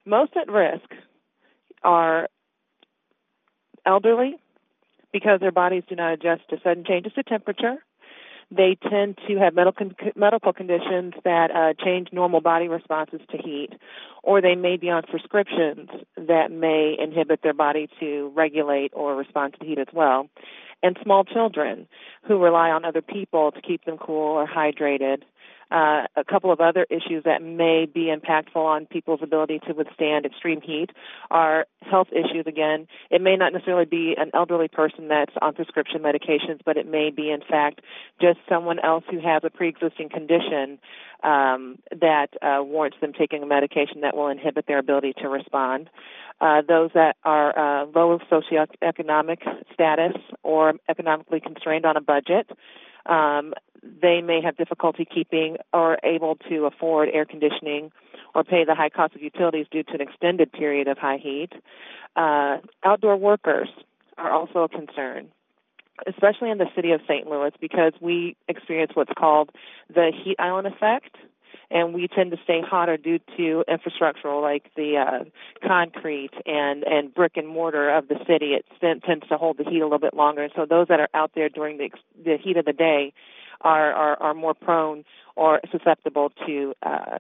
Most at risk are elderly because their bodies do not adjust to sudden changes to temperature. They tend to have medical conditions that change normal body responses to heat, or they may be on prescriptions that may inhibit their body to regulate or respond to heat as well. And small children who rely on other people to keep them cool or hydrated. A couple of other issues that may be impactful on people's ability to withstand extreme heat are health issues again. It may not necessarily be an elderly person that's on prescription medications, but it may be, in fact, just someone else who has a pre-existing condition that warrants them taking a medication that will inhibit their ability to respond. Those that are low socioeconomic status or economically constrained on a budget. They may have difficulty keeping or able to afford air conditioning or pay the high cost of utilities due to an extended period of high heat. Outdoor workers are also a concern, especially in the city of St. Louis, because we experience what's called the heat island effect, and we tend to stay hotter due to infrastructural, like the concrete and brick and mortar of the city. It tends to hold the heat a little bit longer. And so those that are out there during the heat of the day are more prone or susceptible to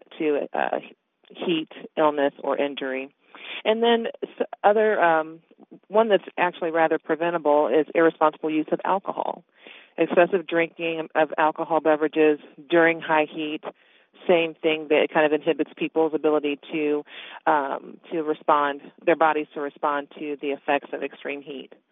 heat illness or injury. And then one that's actually rather preventable is irresponsible use of alcohol. Excessive drinking of alcohol beverages during high heat, same thing, that it kind of inhibits people's ability to respond, their bodies to respond to the effects of extreme heat.